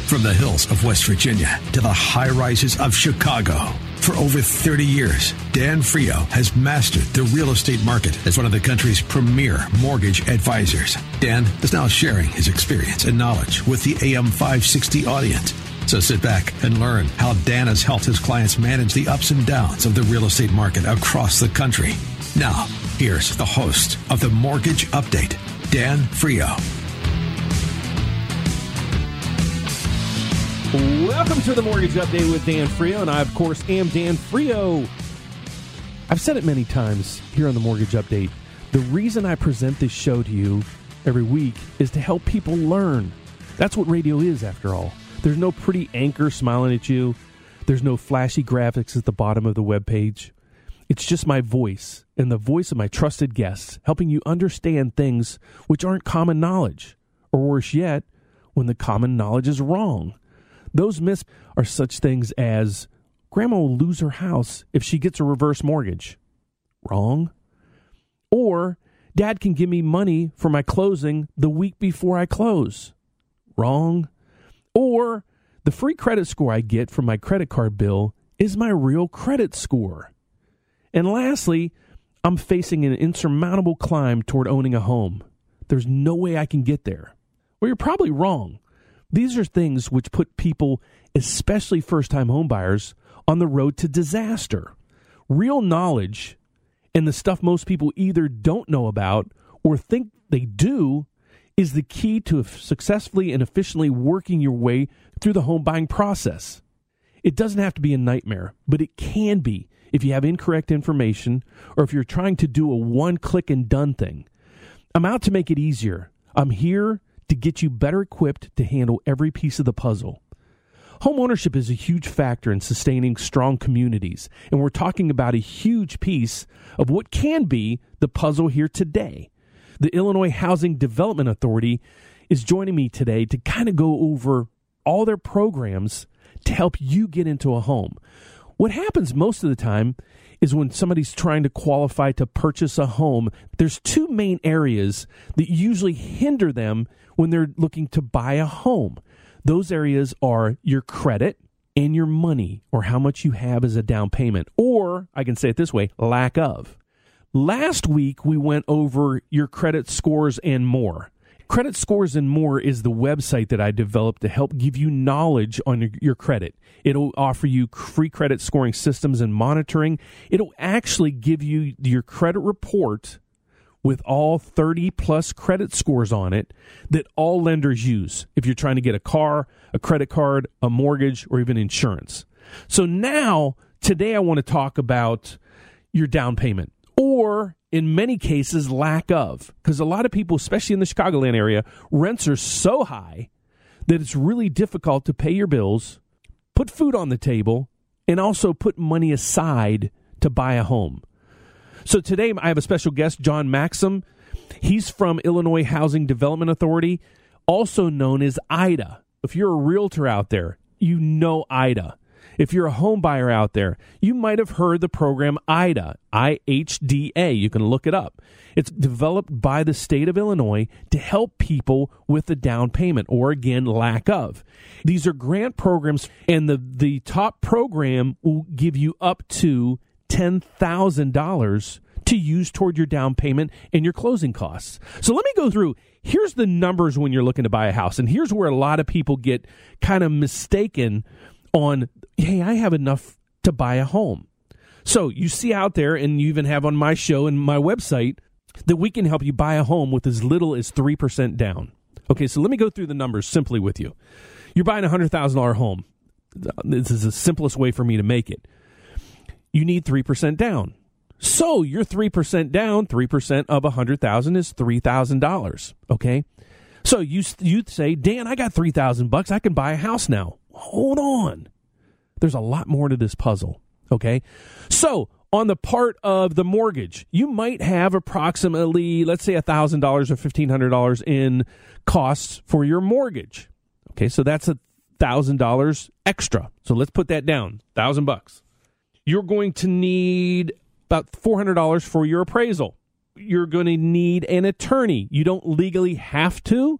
From the hills of West Virginia to the high rises of Chicago. For over 30 years, Dan Frio has mastered the real estate market as one of the country's premier mortgage advisors. Dan is now sharing his experience and knowledge with the AM 560 audience. So sit back and learn how Dan has helped his clients manage the ups and downs of the real estate market across the country. Now, here's the host of the Mortgage Update, Dan Frio. Welcome to the Mortgage Update with Dan Frio, and I, of course, am Dan Frio. I've said it many times here on the Mortgage Update. The reason I present this show to you every week is to help people learn. That's what radio is, after all. There's no pretty anchor smiling at you. There's no flashy graphics at the bottom of the webpage. It's just my voice and the voice of my trusted guests, helping you understand things which aren't common knowledge, or worse yet, when the common knowledge is wrong. Those myths are such things as Grandma will lose her house if she gets a reverse mortgage. Wrong. Or Dad can give me money for my closing the week before I close. Wrong. Or the free credit score I get from my credit card bill is my real credit score. And lastly, I'm facing an insurmountable climb toward owning a home. There's no way I can get there. Well, you're probably wrong. These are things which put people, especially first-time homebuyers, on the road to disaster. Real knowledge and the stuff most people either don't know about or think they do is the key to successfully and efficiently working your way through the home buying process. It doesn't have to be a nightmare, but it can be if you have incorrect information or if you're trying to do a one-click-and-done thing. I'm out to make it easier. I'm here to get you better equipped to handle every piece of the puzzle. Home ownership is a huge factor in sustaining strong communities, and we're talking about a huge piece of what can be the puzzle here today. The Illinois Housing Development Authority is joining me today to kind of go over all their programs to help you get into a home. What happens most of the time is when somebody's trying to qualify to purchase a home, there's two main areas that usually hinder them when they're looking to buy a home. Those areas are your credit and your money, or how much you have as a down payment, or I can say it this way, lack of. Last week, we went over your credit scores and more. Credit Scores and More is the website that I developed to help give you knowledge on your credit. It'll offer you free credit scoring systems and monitoring. It'll actually give you your credit report with all 30-plus credit scores on it that all lenders use if you're trying to get a car, a credit card, a mortgage, or even insurance. So now, today I want to talk about your down payment, or in many cases, lack of. Because a lot of people, especially in the Chicagoland area, rents are so high that it's really difficult to pay your bills, put food on the table, and also put money aside to buy a home. So today I have a special guest, John Maxim. He's from Illinois Housing Development Authority, also known as IDA. If you're a realtor out there, you know IDA. If you're a home buyer out there, you might have heard the program IDA, I-H-D-A. You can look it up. It's developed by the state of Illinois to help people with the down payment, or again, lack of. These are grant programs, and the top program will give you up to $10,000 to use toward your down payment and your closing costs. So let me go through. Here's the numbers when you're looking to buy a house, and here's where a lot of people get kind of mistaken on, hey, I have enough to buy a home. So you see out there, and you even have on my show and my website, that we can help you buy a home with as little as 3% down. Okay, so let me go through the numbers simply with you. You're buying a $100,000 home. This is the simplest way for me to make it. You need 3% down. So your 3% down, 3% of $100,000 is $3,000. Okay? So you'd say, Dan, I got $3,000. I can buy a house now. Hold on. There's a lot more to this puzzle. Okay? So on the part of the mortgage, you might have approximately, let's say, $1,000 or $1,500 in costs for your mortgage. Okay, so that's $1,000 extra. So let's put that down, $1,000. You're going to need about $400 for your appraisal. You're going to need an attorney. You don't legally have to,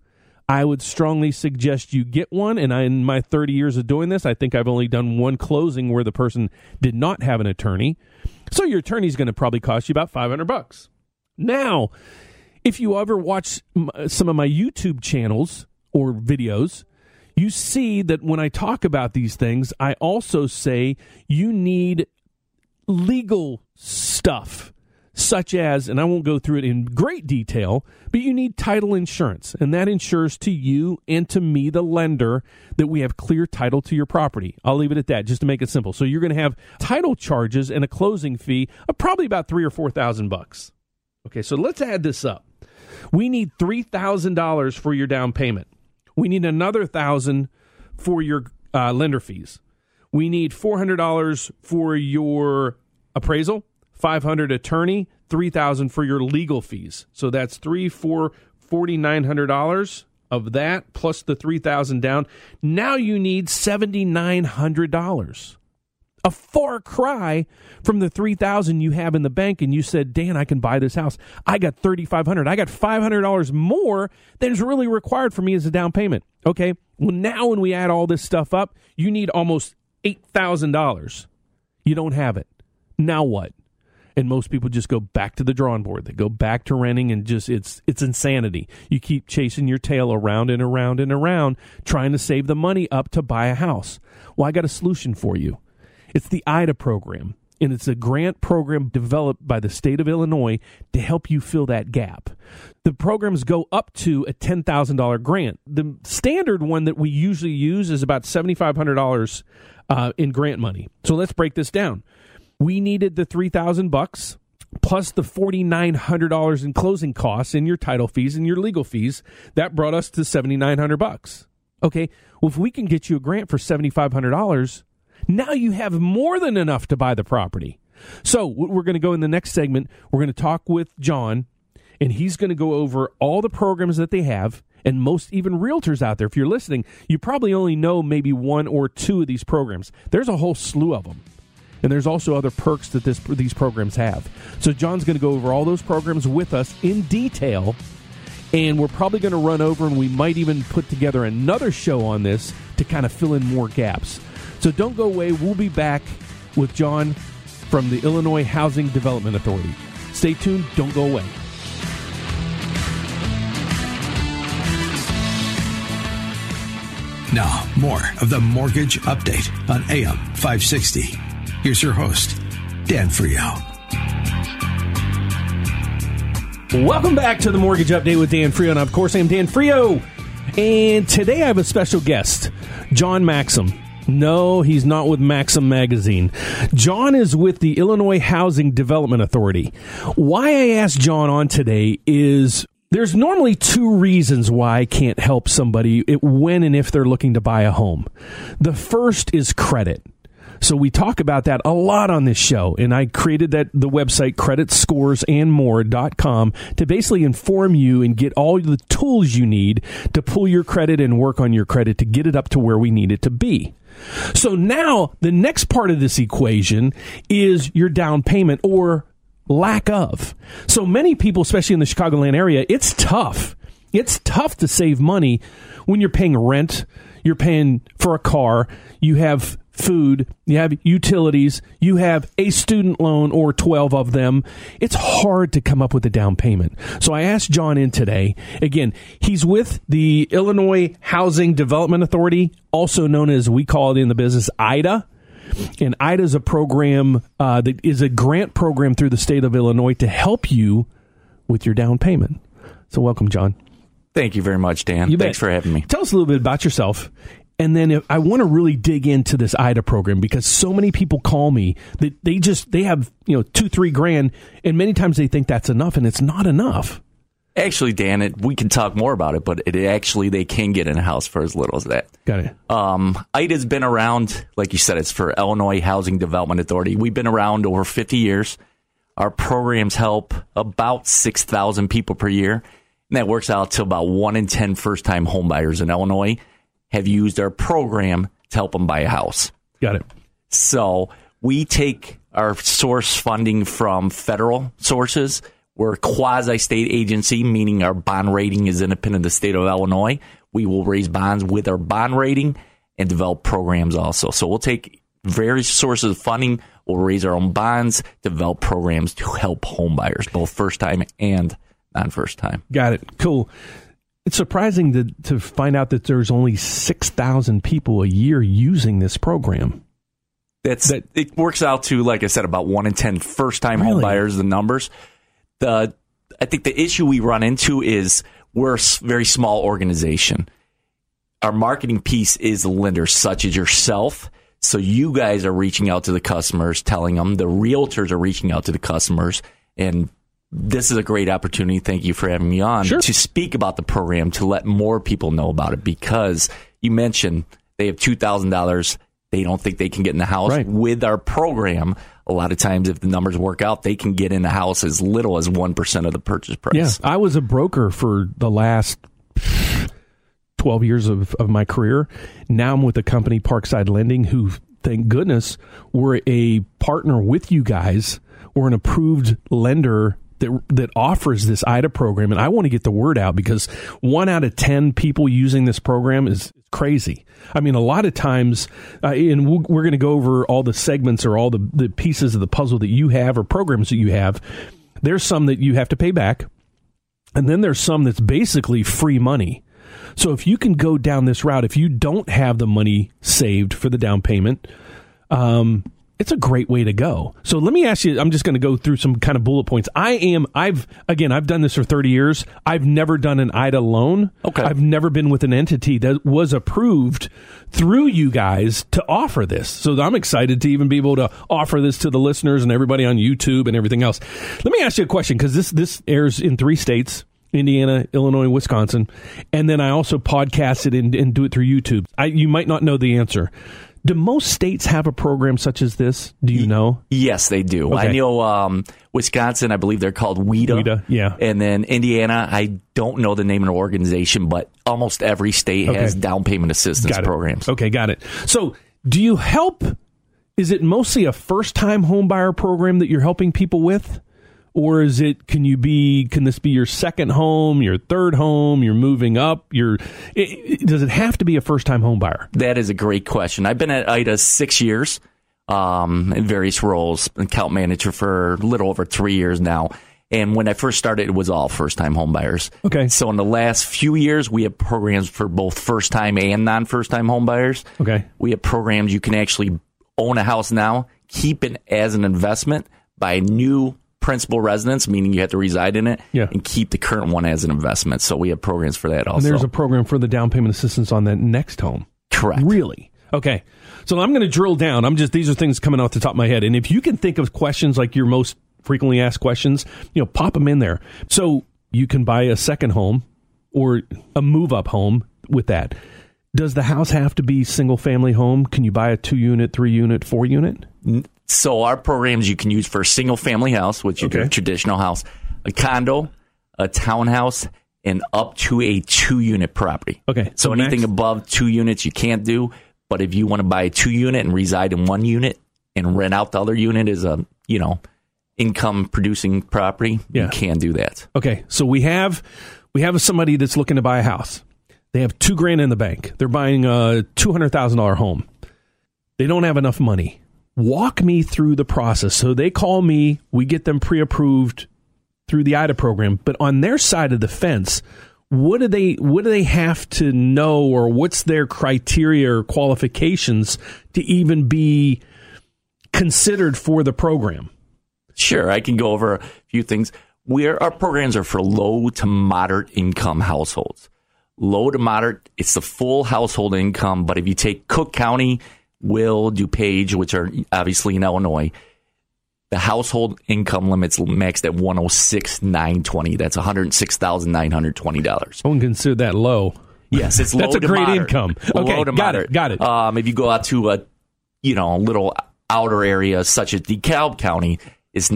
I would strongly suggest you get one. And in my 30 years of doing this, I think I've only done one closing where the person did not have an attorney. So your attorney's going to probably cost you about $500. Now, if you ever watch some of my YouTube channels or videos, you see that when I talk about these things, I also say you need legal stuff, such as, and I won't go through it in great detail, but you need title insurance, and that ensures to you and to me, the lender, that we have clear title to your property. I'll leave it at that, just to make it simple. So you're going to have title charges and a closing fee of probably about $3,000 or $4,000. Okay, so let's add this up. We need $3,000 for your down payment. We need another $1,000 for your lender fees. We need $400 for your appraisal, $500 attorney, $3,000 for your legal fees. So that's $4,900 of that plus the $3,000 down. Now you need $7,900. A far cry from the $3,000 you have in the bank, and you said, Dan, I can buy this house. I got $3,500. I got $500 more than is really required for me as a down payment. Okay, well, now when we add all this stuff up, you need almost $8,000. You don't have it. Now what? And most people just go back to the drawing board. They go back to renting, and just it's insanity. You keep chasing your tail around and around and around, trying to save the money up to buy a house. Well, I got a solution for you. It's the IDA program, and it's a grant program developed by the state of Illinois to help you fill that gap. The programs go up to a $10,000 grant. The standard one that we usually use is about $7,500 in grant money. So let's break this down. We needed the $3,000 plus the $4,900 in closing costs and your title fees and your legal fees. That brought us to $7,900. Okay, well, if we can get you a grant for $7,500, now you have more than enough to buy the property. So we're going to go in the next segment. We're going to talk with John, and he's going to go over all the programs that they have. And most even realtors out there, if you're listening, you probably only know maybe one or two of these programs. There's a whole slew of them. And there's also other perks that these programs have. So John's going to go over all those programs with us in detail. And we're probably going to run over, and we might even put together another show on this to kind of fill in more gaps. So don't go away. We'll be back with John from the Illinois Housing Development Authority. Stay tuned. Don't go away. Now, more of the Mortgage Update on AM 560. Here's your host, Dan Frio. Welcome back to the Mortgage Update with Dan Frio. And, of course, I'm Dan Frio. And today I have a special guest, John Maxim. No, he's not with Maxim Magazine. John is with the Illinois Housing Development Authority. Why I asked John on today is there's normally two reasons why I can't help somebody when and if they're looking to buy a home. The first is credit. So we talk about that a lot on this show, and I created the website creditscoresandmore.com to basically inform you and get all the tools you need to pull your credit and work on your credit to get it up to where we need it to be. So now the next part of this equation is your down payment or lack of. So many people, especially in the Chicagoland area, it's tough. It's tough to save money when you're paying rent, you're paying for a car, you have food, you have utilities, you have a student loan or 12 of them. It's hard to come up with a down payment. So I asked John in today. Again, he's with the Illinois Housing Development Authority, also known as, we call it in the business, IDA. And IDA is a program that is a grant program through the state of Illinois to help you with your down payment. So welcome, John. Thank you very much, Dan. Thanks for having me. Tell us a little bit about yourself. And then I want to really dig into this IDA program because so many people call me that they have, $2-3 grand, and many times they think that's enough, and it's not enough. Actually, Dan, we can talk more about it, but they can get in a house for as little as that. Got it. IDA's been around, like you said, it's for Illinois Housing Development Authority. We've been around over 50 years. Our programs help about 6,000 people per year, and that works out to about 1 in 10 first-time homebuyers in Illinois have used our program to help them buy a house. Got it. So we take our source funding from federal sources. We're a quasi-state agency, meaning our bond rating is independent of the state of Illinois. We will raise bonds with our bond rating and develop programs also. So we'll take various sources of funding. We'll raise our own bonds, develop programs to help home buyers, both first time and non-first time. Got it. Cool. It's surprising to find out that there's only 6,000 people a year using this program. It works out to, like I said, about 1 in 10 first-time home buyers, the numbers. I think the issue we run into is we're a very small organization. Our marketing piece is the lenders, such as yourself. So you guys are reaching out to the customers, telling them. The realtors are reaching out to the customers. And this is a great opportunity, thank you for having me on, to speak about the program, to let more people know about it. Because you mentioned they have $2,000. They don't think they can get in the house. Right. With our program, a lot of times if the numbers work out, they can get in the house as little as 1% of the purchase price. Yeah, I was a broker for the last 12 years of my career. Now I'm with a company, Parkside Lending, who, thank goodness, we're a partner with you guys. We're an approved lender that offers this IDA program. And I want to get the word out because 1 out of 10 people using this program is crazy. I mean, a lot of times, and we're going to go over all the segments or all the pieces of the puzzle that you have or programs that you have. There's some that you have to pay back. And then there's some that's basically free money. So if you can go down this route, if you don't have the money saved for the down payment, it's a great way to go. So let me ask you, I'm just going to go through some kind of bullet points. I've done this for 30 years. I've never done an IDA loan. Okay. I've never been with an entity that was approved through you guys to offer this. So I'm excited to even be able to offer this to the listeners and everybody on YouTube and everything else. Let me ask you a question, because this airs in 3 states. Indiana, Illinois, Wisconsin. And then I also podcast it and do it through YouTube. You might not know the answer. Do most states have a program such as this? Do you know? Yes, they do. Okay. I know Wisconsin, I believe they're called WIDA. WIDA, yeah. And then Indiana, I don't know the name of the organization, but almost every state has down payment assistance programs. Okay, got it. So do you help? Is it mostly a first-time home buyer program that you're helping people with? Or is it, can this be your second home, your third home, you're moving up? Does it have to be a first-time home buyer? That is a great question. I've been at IDA 6 years in various roles, account manager for a little over 3 years now. And when I first started, it was all first-time home buyers. Okay. So in the last few years, we have programs for both first-time and non-first-time home buyers. Okay. We have programs you can actually own a house now, keep it as an investment, buy a new principal residence, meaning you have to reside in it, and keep the current one as an investment. So we have programs for that also. And there's a program for the down payment assistance on that next home. Correct. Really? Okay. So I'm going to drill down. These are things coming off the top of my head. And if you can think of questions like your most frequently asked questions, pop them in there. So you can buy a second home or a move-up home with that. Does the house have to be single-family home? Can you buy a 2-unit, 3-unit, 4-unit? So our programs you can use for a single-family house, which is a traditional house, a condo, a townhouse, and up to a 2-unit property. Okay. So anything above 2 units you can't do, but if you want to buy a 2-unit and reside in 1 unit and rent out the other unit as a, income-producing property, you can do that. Okay. So we have somebody that's looking to buy a house. They have $2,000 in the bank. They're buying a $200,000 home. They don't have enough money. Walk me through the process. So they call me, we get them pre-approved through the IDA program, but on their side of the fence, what do they have to know, or what's their criteria or qualifications to even be considered for the program? Sure, I can go over a few things. Our programs are for low to moderate income households. Low to moderate, it's the full household income, but if you take Cook County, Will, DuPage, which are obviously in Illinois, the household income limit's maxed at $106,920. That's $106,920. I wouldn't consider that low. Yes, it's low That's a to great moderate. income. Okay, low to moderate. Got it. If you go out to a little outer area such as DeKalb County, it's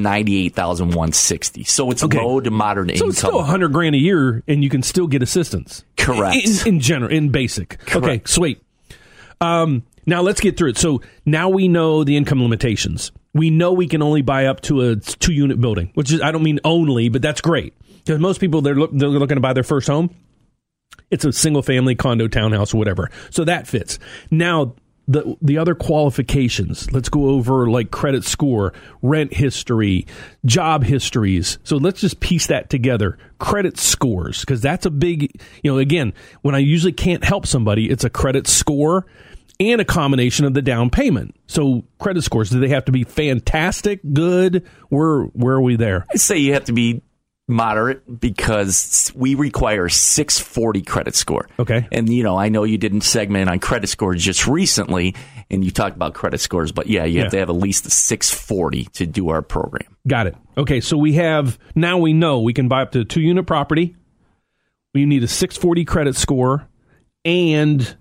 $98,160. So it's low to moderate income. So it's still $100,000 a year, and you can still get assistance. Correct. In general, in basic. Correct. Okay, sweet. Now let's get through it. So now we know the income limitations. we know we can only buy up to a 2-unit building, which is, I don't mean only, but that's great. Because most people, they're looking to buy their first home. It's a single-family condo, townhouse, or whatever. So that fits. Now, the other qualifications, let's go over like credit score, rent history, job histories. So let's just piece that together. Credit scores, because that's a big, again, when I usually can't help somebody, it's a credit score and a combination of the down payment. So credit scores, do they have to be fantastic, good? Where are we there? I say you have to be moderate, because we require a 640 credit score. Okay. And, I know you didn't segment on credit scores just recently, and you talked about credit scores, but you have to have at least a 640 to do our program. Got it. Okay, so we know we can buy up to a 2-unit property. We need a 640 credit score, and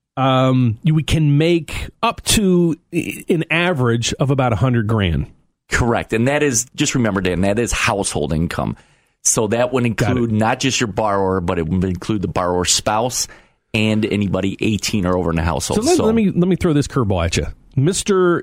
we can make up to an average of about $100,000. Correct. And that is, just remember, Dan, that is household income. So that would include not just your borrower, but it would include the borrower's spouse and anybody 18 or over in the household. So let me throw this curveball at you. Mr.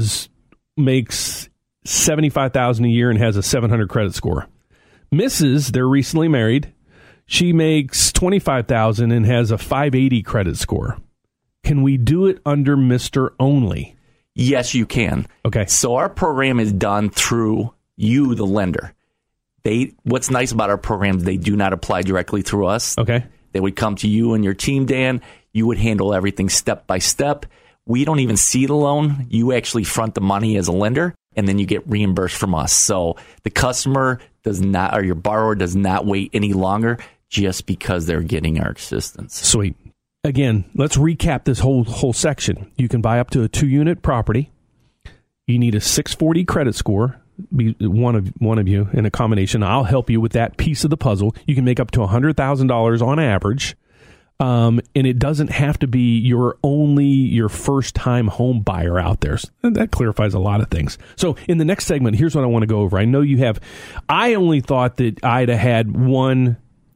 makes $75,000 a year and has a 700 credit score. Mrs., they're recently married. She makes $25,000 and has a 580 credit score. Can we do it under Mr. only? Yes, you can. Okay. So our program is done through you, the lender. What's nice about our programs, they do not apply directly through us. Okay. They would come to you and your team, Dan. You would handle everything step by step. We don't even see the loan. You actually front the money as a lender, and then you get reimbursed from us. So the customer does not, or your borrower does not wait any longer just because they're getting our assistance. Sweet. Again, let's recap this whole section. You can buy up to a 2-unit property. You need a 640 credit score. Be one of you in a combination. I'll help you with that piece of the puzzle. You can make up to $100,000 on average, and it doesn't have to be your first time home buyer out there. And that clarifies a lot of things. So in the next segment, here's what I want to go over. I know I only thought that Ida had one,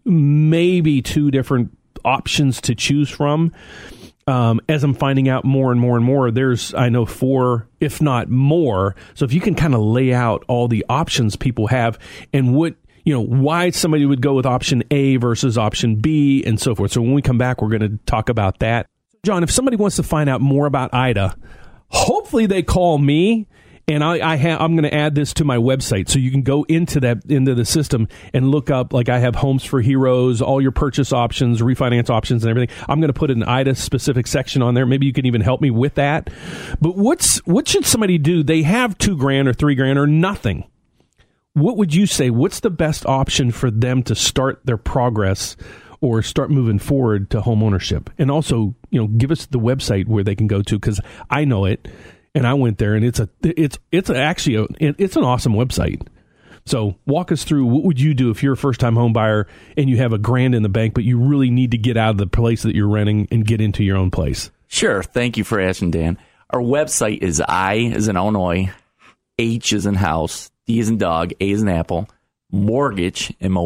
maybe 2 different options to choose from. As I'm finding out more and more and more, there's, I know, 4, if not more. So if you can kind of lay out all the options people have and why somebody would go with option A versus option B and so forth. So when we come back, we're going to talk about that. John, if somebody wants to find out more about Ida, hopefully they call me. And I'm going to add this to my website, so you can go into the system and look up, like I have Homes for Heroes, all your purchase options, refinance options, and everything. I'm going to put an Ida specific section on there. Maybe you can even help me with that. But what should somebody do? They have $2,000 or $3,000 or nothing. What would you say? What's the best option for them to start their progress or start moving forward to home ownership? And also, give us the website where they can go to, because I know it. And I went there, and it's actually an awesome website. So walk us through, what would you do if you're a first-time home buyer and you have $1,000 in the bank, but you really need to get out of the place that you're renting and get into your own place? Sure. Thank you for asking, Dan. Our website is I as in Illinois, H as in house, D as in dog, A as in apple, mortgage,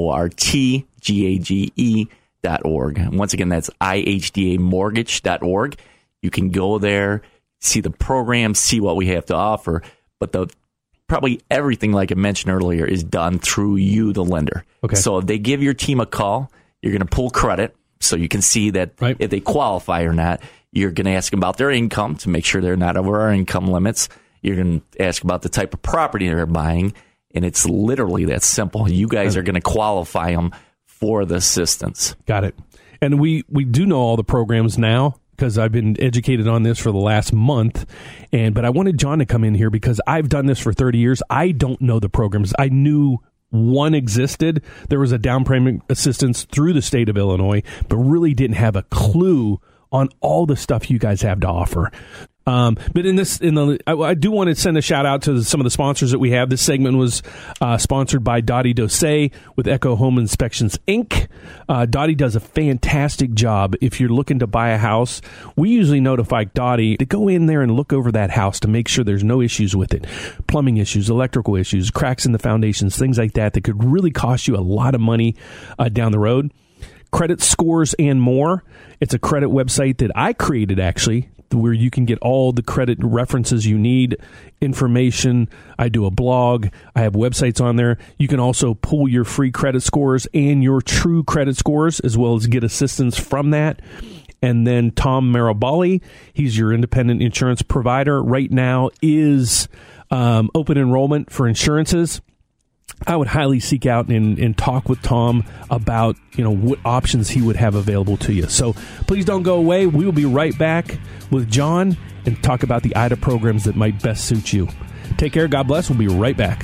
mortgage.org. And once again, that's IHDAmortgage.org. You can go there, see the program, see what we have to offer, but probably everything, like I mentioned earlier, is done through you, the lender. Okay. So if they give your team a call, you're going to pull credit, so you can see that if they qualify or not. You're going to ask them about their income to make sure they're not over our income limits. You're going to ask about the type of property they're buying, and it's literally that simple. You guys are going to qualify them for the assistance. Got it. And we do know all the programs now, because I've been educated on this for the last month. But I wanted John to come in here because I've done this for 30 years. I don't know the programs. I knew one existed. There was a down payment assistance through the state of Illinois, but really didn't have a clue on all the stuff you guys have to offer. But I do want to send a shout out to some of the sponsors that we have. This segment was sponsored by Dottie Dosay with Echo Home Inspections, Inc. Dottie does a fantastic job. If you're looking to buy a house, we usually notify Dottie to go in there and look over that house to make sure there's no issues with it. Plumbing issues, electrical issues, cracks in the foundations, things like that could really cost you a lot of money down the road. credit scores and more. It's a credit website that I created, actually, where you can get all the credit references you need, information. I do a blog. I have websites on there. You can also pull your free credit scores and your true credit scores, as well as get assistance from that. And then Tom Marabali, he's your independent insurance provider. Right now is open enrollment for insurances. I would highly seek out and talk with Tom about, what options he would have available to you. So please don't go away. We will be right back with John and talk about the IDA programs that might best suit you. Take care. God bless. We'll be right back.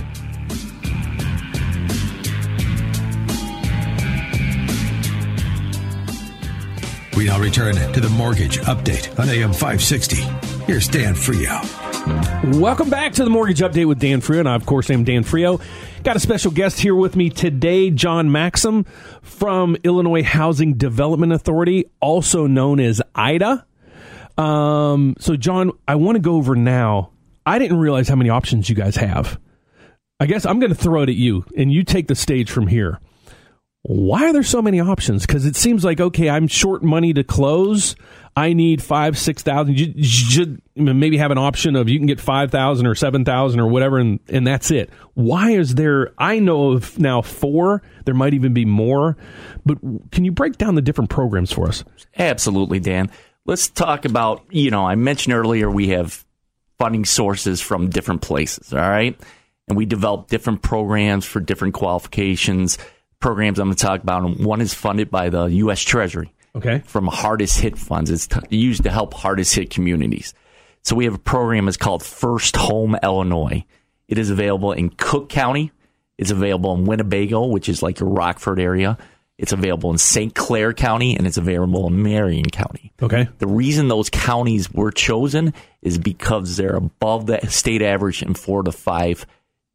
We now return to the Mortgage Update on AM 560. Here's Dan Frio. Welcome back to the Mortgage Update with Dan Frio, and I, of course, am Dan Frio. Got a special guest here with me today, John Maxim from Illinois Housing Development Authority, also known as IDA. So, John, I want to go over now. I didn't realize how many options you guys have. I guess I'm going to throw it at you, and you take the stage from here. Why are there so many options? Because it seems like, okay, I'm short money to close. I need $5,000-$6,000. You should maybe have an option of you can get $5,000 or $7,000 or whatever, and that's it. Why is there? I know of now 4. There might even be more. But can you break down the different programs for us? Absolutely, Dan. Let's talk about, I mentioned earlier we have funding sources from different places, all right? And we develop different programs for different qualifications. Programs I'm going to talk about, and one is funded by the U.S. Treasury. Okay. From hardest hit funds. It's used to help hardest hit communities. So we have a program that's called First Home Illinois. It is available in Cook County. It's available in Winnebago, which is like your Rockford area. It's available in St. Clair County, and it's available in Marion County. Okay. The reason those counties were chosen is because they're above the state average in 4 to 5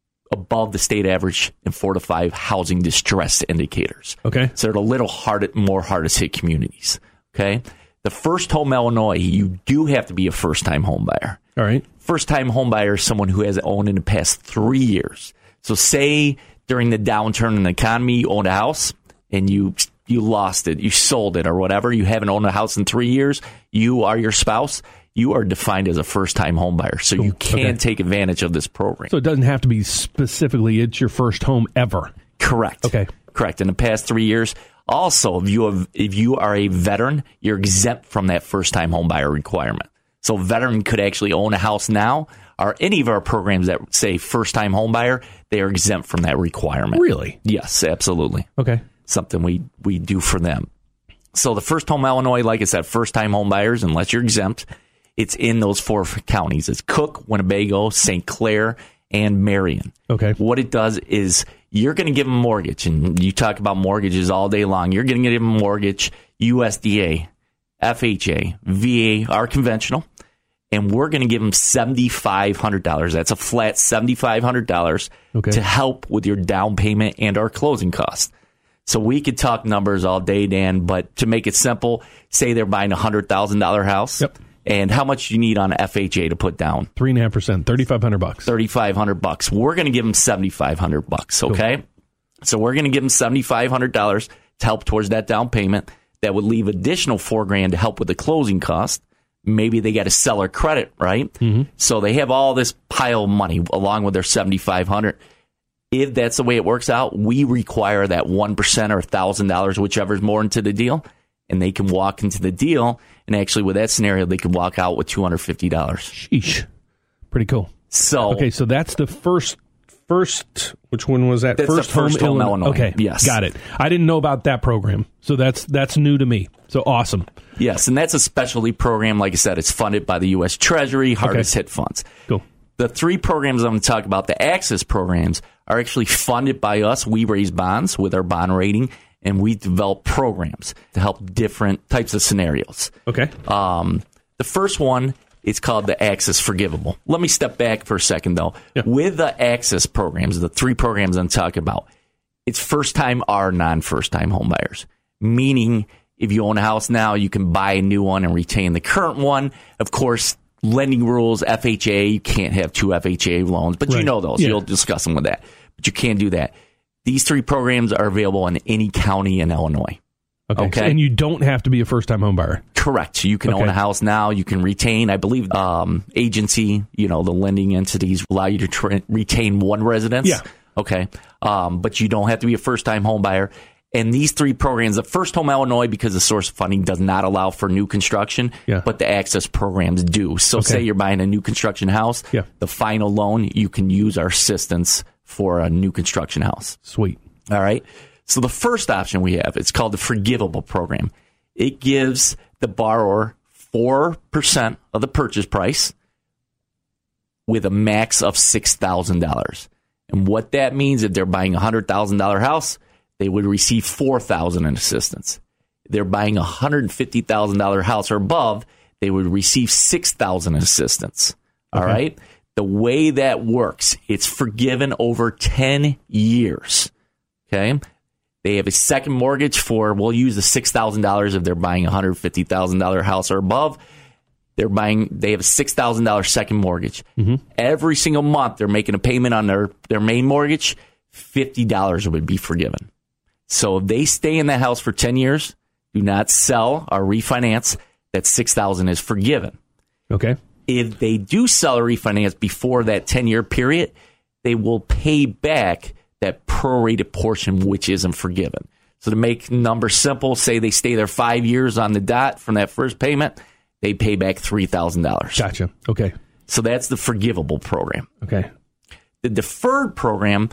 above the state average in 4 to 5 housing distress indicators. Okay. So they're a little more hardest hit communities. Okay. The First Home Illinois, you do have to be a first time home buyer. All right. First time home buyer is someone who has owned in the past 3 years. So say during the downturn in the economy, you owned a house and you lost it, you sold it or whatever. You haven't owned a house in 3 years. You are your spouse. You are defined as a first-time home buyer, so you can take advantage of this program. So it doesn't have to be specifically it's your first home ever. Correct. Okay. Correct. In the past 3 years. Also, if you are a veteran, you're exempt from that first-time home buyer requirement. So a veteran could actually own a house now, or any of our programs that say first-time home buyer, they are exempt from that requirement. Really? Yes, absolutely. Okay. Something we do for them. So the First Home Illinois, like I said, first-time home buyers, unless you're exempt, it's in those 4 counties. It's Cook, Winnebago, St. Clair, and Marion. Okay. What it does is you're going to give them a mortgage, and you talk about mortgages all day long. You're going to give them a mortgage, USDA, FHA, VA, are conventional, and we're going to give them $7,500. That's a flat $7,500 to help with your down payment and our closing costs. So we could talk numbers all day, Dan, but to make it simple, say they're buying a $100,000 house. Yep. And how much you need on FHA to put down? 3.5%, $3,500. $3,500. We're going to give them $7,500. Okay, cool. So we're going to give them $7,500 to help towards that down payment. That would leave additional $4,000 to help with the closing cost. Maybe they got a seller credit, right? Mm-hmm. So they have all this pile of money along with their $7,500. If that's the way it works out, we require that 1% or $1,000, whichever is more into the deal, and they can walk into the deal. And actually, with that scenario, they could walk out with $250. Sheesh. Pretty cool. So that's the first. Which one was that? That's First Home Illinois. Okay, yes, got it. I didn't know about that program, so that's new to me. So awesome. Yes, and that's a specialty program. Like I said, it's funded by the U.S. Treasury, hardest hit funds. Cool. The 3 programs I'm going to talk about, the Access programs, are actually funded by us. We raise bonds with our bond rating, and we develop programs to help different types of scenarios. Okay. The first one, it's called the Access Forgivable. Let me step back for a second, though. Yeah. With the Access programs, the 3 programs I'm talking about, it's first-time or non-first-time home buyers, meaning if you own a house now, you can buy a new one and retain the current one. Of course, lending rules, FHA, you can't have 2 FHA loans, but you know those. Yeah. You'll discuss them with that. But you can't do that. These 3 programs are available in any county in Illinois. Okay. And you don't have to be a first-time home buyer. Correct. You can own a house now. You can retain, I believe, agency, the lending entities allow you to retain one residence. Yeah. Okay. But you don't have to be a first-time home buyer. And these three programs, the First Home Illinois, because the source of funding does not allow for new construction, but the access programs do. So say you're buying a new construction house, the final loan, you can use our assistance for a new construction house. Sweet. All right. So the first option we have, it's called the Forgivable Program. It gives the borrower 4% of the purchase price with a max of $6,000. And what that means, if they're buying a $100,000 house, they would receive $4,000 in assistance. If they're buying a $150,000 house or above, they would receive $6,000 in assistance. All right. The way that works, it's forgiven over 10 years. Okay. They have a second mortgage we'll use the $6,000 if they're buying a $150,000 house or above. They have a $6,000 second mortgage. Every single month they're making a payment on their main mortgage, $50 would be forgiven. So if they stay in that house for 10 years, do not sell or refinance, that $6,000 is forgiven. Okay. If they do sell or refinance before that 10-year period, they will pay back that prorated portion which isn't forgiven. So to make numbers simple, say they stay there 5 years on the dot from that first payment, they pay back $3,000. Gotcha. Okay. So that's the Forgivable Program. Okay. The Deferred Program,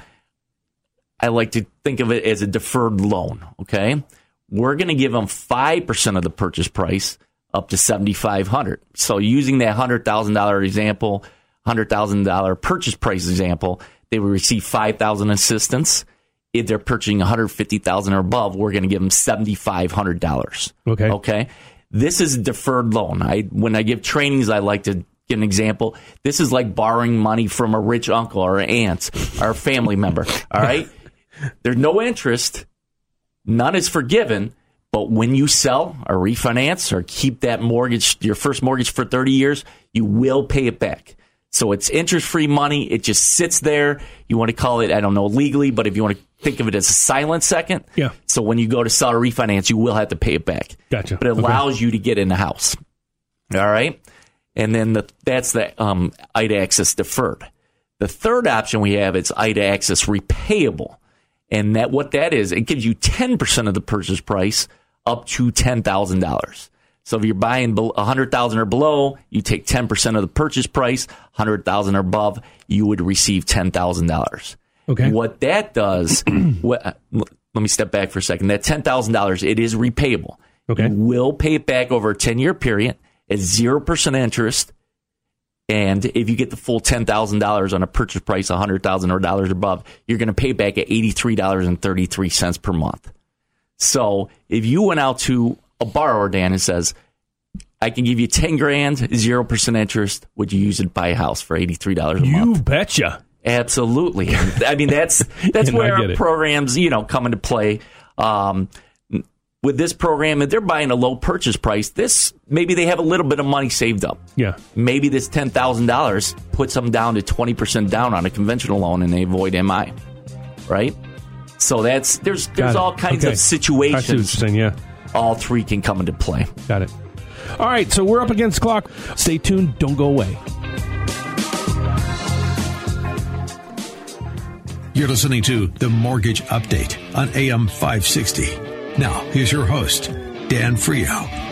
I like to think of it as a deferred loan. Okay. We're going to give them 5% of the purchase price up to $7,500. So using that $100,000 example, $100,000 purchase price example, they will receive $5,000 assistance. If they're purchasing $150,000 or above, we're going to give them $7,500. Okay. Okay. This is a deferred loan. When I give trainings, I like to give an example. This is like borrowing money from a rich uncle or an aunt or a family member. All right. There's no interest. None is forgiven. But when you sell or refinance or keep that mortgage, your first mortgage for 30 years, you will pay it back. So it's interest-free money. It just sits there. You want to call it, I don't know, legally, but if you want to think of it as a silent second. Yeah. So when you go to sell or refinance, you will have to pay it back. Gotcha. But it allows you to get in the house. All right. And then that's the IDA Access Deferred. The third option we have is IDA Access Repayable. And what that is, it gives you 10% of the purchase price up to $10,000. So if you're buying $100,000 or below, you take 10% of the purchase price. $100,000 or above, you would receive $10,000. Okay. What that does, let me step back for a second. That $10,000, it is repayable. Okay. You will pay it back over a 10-year period at 0% interest. And if you get the full $10,000 on a purchase price, $100,000 or dollars above, you're going to pay back at $83.33 per month. So if you went out to a borrower, Dan, and says, I can give you $10,000, 0% interest, would you use it to buy a house for $83 a month? You betcha. Absolutely. I mean, that's where our programs, come into play. With this program, if they're buying a low purchase price, maybe they have a little bit of money saved up. Yeah. Maybe this $10,000 puts them down to 20% down on a conventional loan and they avoid MI. Right? So there's all kinds of situations. I see what you're saying, yeah. All three can come into play. Got it. All right, so we're up against the clock. Stay tuned. Don't go away. You're listening to The Mortgage Update on AM 560. Now, here's your host, Dan Frio.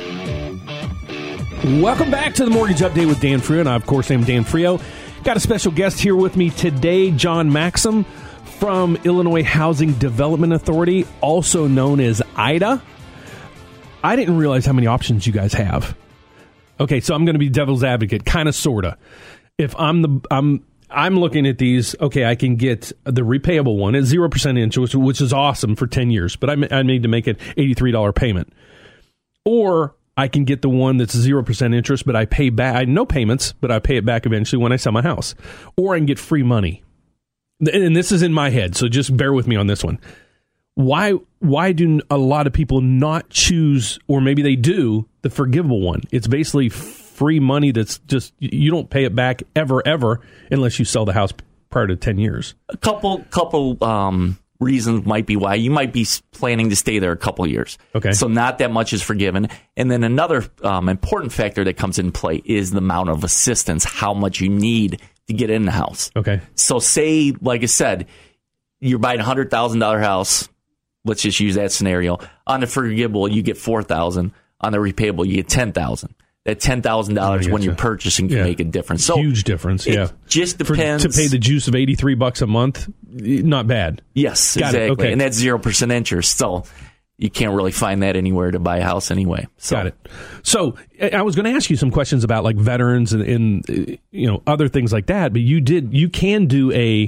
Welcome back to The Mortgage Update with Dan Frio, and I, of course, am Dan Frio. Got a special guest here with me today, John Maxim from Illinois Housing Development Authority, also known as IDA. I didn't realize how many options you guys have. Okay, so I'm going to be devil's advocate, kind of, sort of. If I'm looking at these, okay, I can get the repayable one at 0% interest, which is awesome for 10 years, but I need to make an $83 payment. Or I can get the one that's 0% interest, but I pay back, no payments, but I pay it back eventually when I sell my house. Or I can get free money. And this is in my head, so just bear with me on this one. Why do a lot of people not choose, or maybe they do, the forgivable one? It's basically free money that's just, you don't pay it back ever, unless you sell the house prior to 10 years. A couple reasons might be why. You might be planning to stay there a couple years. Okay. So not that much is forgiven. And then another important factor that comes in play is the amount of assistance, how much you need to get in the house. Okay. So say, like I said, you're buying a $100,000 house. Let's just use that scenario. On the forgivable, you get $4,000. On the repayable, you get $10,000. That $10,000 when you're purchasing can make a difference. So huge difference. It just depends. To pay the juice of $83 a month, not bad. Yes, Got exactly. it. Okay. And that's 0% interest. So you can't really find that anywhere to buy a house anyway. So. Got it. So I was going to ask you some questions about like veterans and other things like that, but you can do a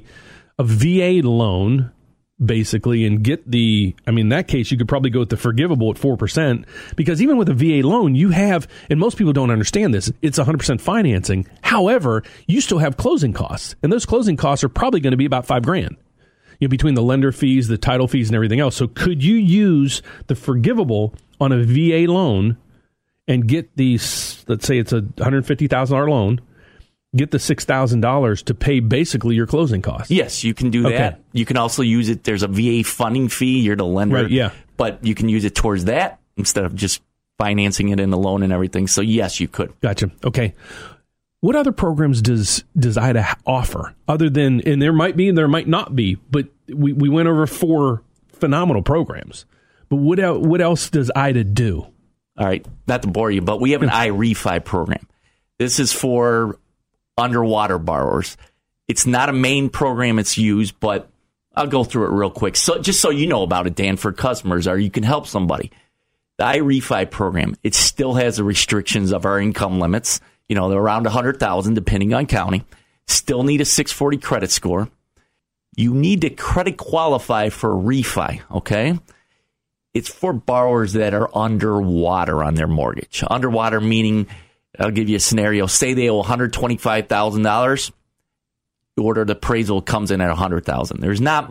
VA loan basically and get in that case, you could probably go with the forgivable at 4%, because even with a VA loan, you have, and most people don't understand this, it's 100% financing. However, you still have closing costs, and those closing costs are probably going to be about $5,000. Between the lender fees, the title fees, and everything else. So could you use the forgivable on a VA loan and get these, let's say it's a $150,000 loan, get the $6,000 to pay basically your closing costs? Yes, you can do that. Okay. You can also use it. There's a VA funding fee. You're the lender. Right, yeah. But you can use it towards that instead of just financing it in the loan and everything. So yes, you could. Gotcha. Okay. What other programs does IDA offer other than, and there might be and there might not be, but we went over 4 phenomenal programs. But what else does IDA do? All right. Not to bore you, but we have an iRefi program. This is for underwater borrowers. It's not a main program it's used, but I'll go through it real quick. So just so you know about it, Dan, for customers, or you can help somebody. The iRefi program, it still has the restrictions of our income limits. They're around 100,000 depending on county. Still need a 640 credit score. You need to credit qualify for a refi, okay? It's for borrowers that are underwater on their mortgage. Underwater meaning, I'll give you a scenario. Say they owe $125,000. The order of appraisal comes in at $100,000. There's not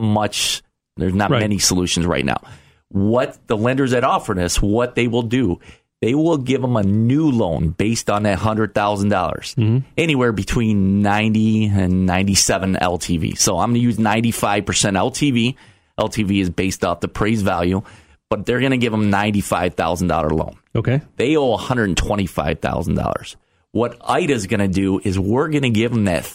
many solutions right now. What the lenders that offer this, what they will do, they will give them a new loan based on that $100,000, anywhere between 90 and 97 LTV. So I'm going to use 95% LTV. LTV is based off the appraised value, but they're going to give them $95,000 loan. Okay. They owe $125,000. What IDA is going to do is we're going to give them that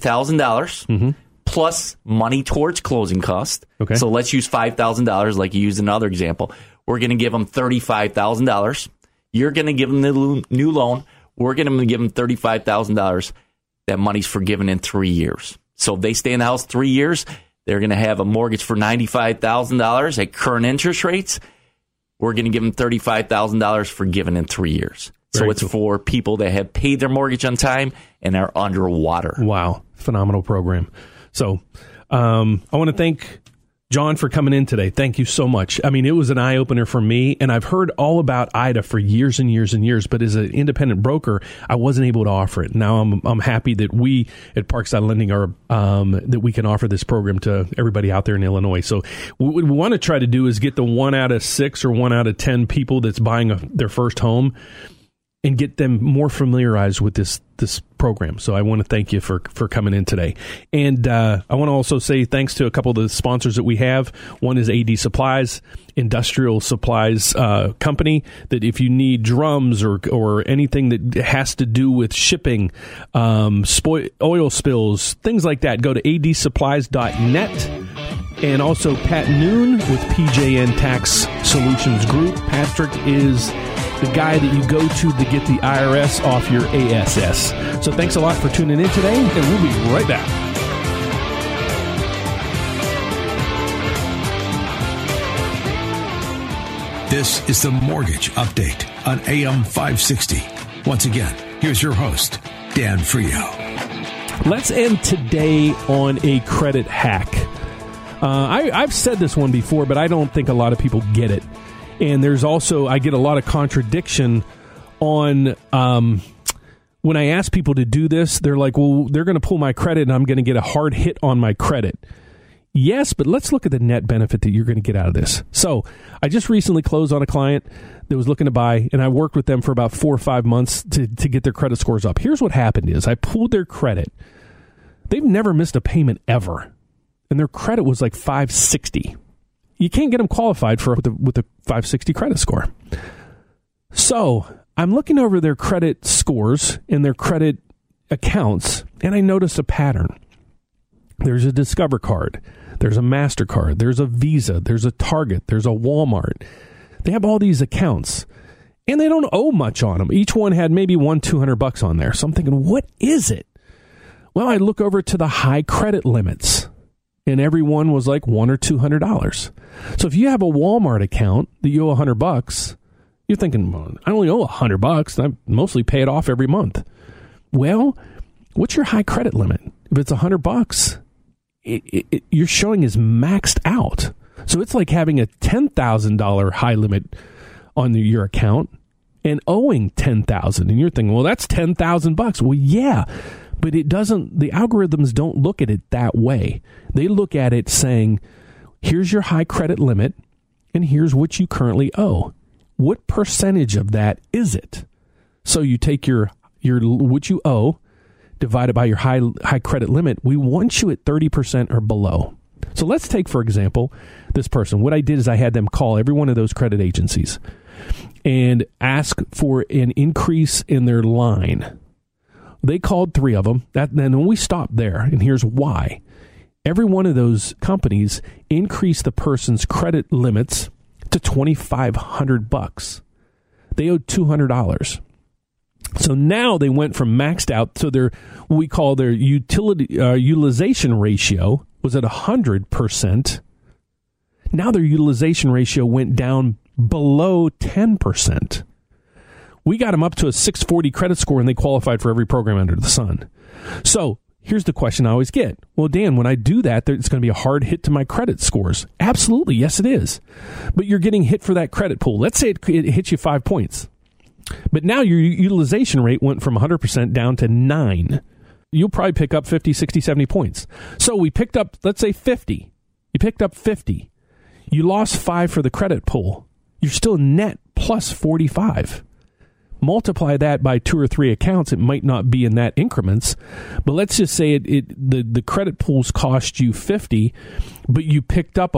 $30,000 plus money towards closing costs. Okay. So let's use $5,000 like you used in another example. We're going to give them $35,000. You're going to give them the new loan. We're going to give them $35,000. That money's forgiven in 3 years. So if they stay in the house 3 years, they're going to have a mortgage for $95,000 at current interest rates. We're going to give them $35,000 forgiven in 3 years. So Very it's cool. for people that have paid their mortgage on time and are underwater. Wow. Phenomenal program. So I want to thank John for coming in today. Thank you so much. I mean, it was an eye-opener for me, and I've heard all about IDA for years and years and years, but as an independent broker, I wasn't able to offer it. Now I'm happy that we at Parkside Lending are that we can offer this program to everybody out there in Illinois. So what we want to try to do is get the 1 out of 6 or 1 out of 10 people that's buying their first home and get them more familiarized with this program. So I want to thank you for coming in today. And I want to also say thanks to a couple of the sponsors that we have. One is AD Supplies, industrial supplies company, that if you need drums or anything that has to do with shipping, oil spills, things like that, go to adsupplies.net. And also Pat Noon with PJN Tax Solutions Group. Patrick is the guy that you go to get the IRS off your ASS. So thanks a lot for tuning in today, and we'll be right back. This is the Mortgage Update on AM 560. Once again, here's your host, Dan Frio. Let's end today on a credit hack. I've said this one before, but I don't think a lot of people get it. And there's also, I get a lot of contradiction on when I ask people to do this. They're like, well, they're going to pull my credit and I'm going to get a hard hit on my credit. Yes, but let's look at the net benefit that you're going to get out of this. So I just recently closed on a client that was looking to buy, and I worked with them for about 4 or 5 months to get their credit scores up. Here's what happened is I pulled their credit. They've never missed a payment ever. and their credit was like 560. You can't get them qualified with a 560 credit score. So I'm looking over their credit scores and their credit accounts, and I notice a pattern. There's a Discover card. There's a MasterCard. There's a Visa. There's a Target. There's a Walmart. They have all these accounts, and they don't owe much on them. Each one had maybe $200 on there. So I'm thinking, what is it? Well, I look over to the high credit limits, and every one was like $100 or $200. So if you have a Walmart account that you owe $100, you're thinking, well, I only owe $100. I mostly pay it off every month. Well, what's your high credit limit? If it's $100, you're showing is maxed out. So it's like having a $10,000 high limit on your account and owing $10,000. And you're thinking, well, that's $10,000. Well, yeah, but it doesn't. The algorithms don't look at it that way. They look at it saying, here's your high credit limit, and here's what you currently owe. What percentage of that is it? So you take your what you owe divided by your high credit limit. We want you at 30% or below. So let's take, for example, this person. What I did is I had them call every one of those credit agencies and ask for an increase in their line. They called 3 of them. Then we stopped there, and here's why. Every one of those companies increased the person's credit limits to $2,500. They owed $200. So now they went from maxed out. So we call their utilization ratio was at 100%. Now their utilization ratio went down below 10%. We got them up to a 640 credit score, and they qualified for every program under the sun. So here's the question I always get. Well, Dan, when I do that, it's going to be a hard hit to my credit scores. Absolutely. Yes, it is. But you're getting hit for that credit pool. Let's say it hits you 5 points. But now your utilization rate went from 100% down to 9. You'll probably pick up 50, 60, 70 points. So we picked up, let's say 50. You picked up 50. You lost 5 for the credit pool. You're still net plus 45. Multiply that by 2 or 3 accounts. It might not be in that increments, but let's just say the credit pools cost you 50, but you picked up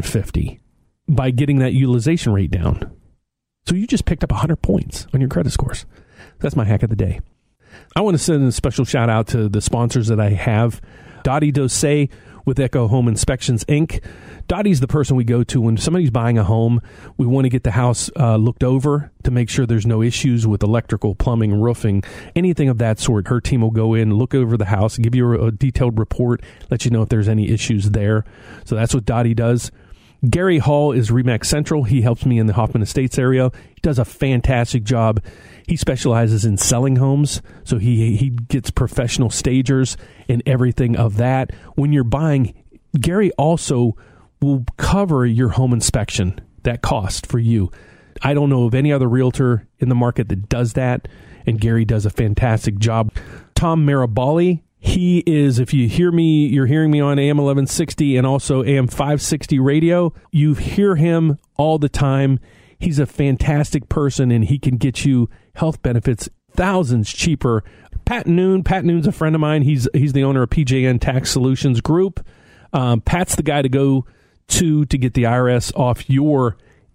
150 by getting that utilization rate down. So you just picked up 100 points on your credit scores. That's my hack of the day. I want to send a special shout out to the sponsors that I have. Dottie Dosay with Echo Home Inspections, Inc. Dottie's the person we go to when somebody's buying a home. We want to get the house looked over to make sure there's no issues with electrical, plumbing, roofing, anything of that sort. Her team will go in, look over the house, give you a detailed report, let you know if there's any issues there. So that's what Dottie does. Gary Hall is RE/MAX Central. He helps me in the Hoffman Estates area. He does a fantastic job. He specializes in selling homes, so he gets professional stagers and everything of that. When you're buying, Gary also will cover your home inspection, that cost for you. I don't know of any other realtor in the market that does that, and Gary does a fantastic job. Tom Marabali, he is, if you hear me, you're hearing me on AM 1160 and also AM 560 radio. You hear him all the time. He's a fantastic person, and he can get you health benefits thousands cheaper. Pat Noon's a friend of mine. He's the owner of PJN Tax Solutions Group. Pat's the guy to go to get the IRS off your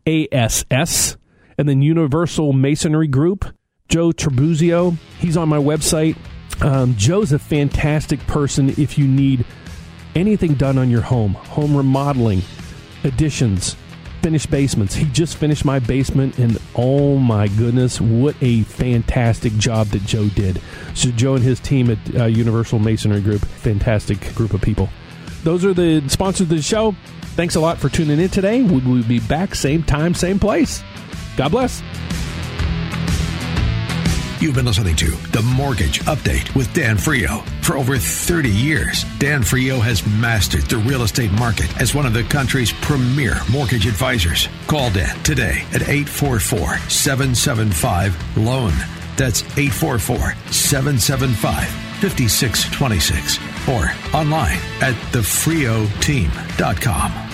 ASS. And then Universal Masonry Group, Joe Trabuzio, he's on my website. Joe's a fantastic person if you need anything done on your home remodeling, additions, finished basements. He just finished my basement, and oh my goodness, what a fantastic job that Joe did. So Joe and his team at Universal Masonry Group, fantastic group of people. Those are the sponsors of the show. Thanks a lot for tuning in today. We'll be back same time, same place. God bless. You've been listening to The Mortgage Update with Dan Frio. For over 30 years, Dan Frio has mastered the real estate market as one of the country's premier mortgage advisors. Call Dan today at 844-775-LOAN. That's 844-775-5626. Or online at thefrioteam.com.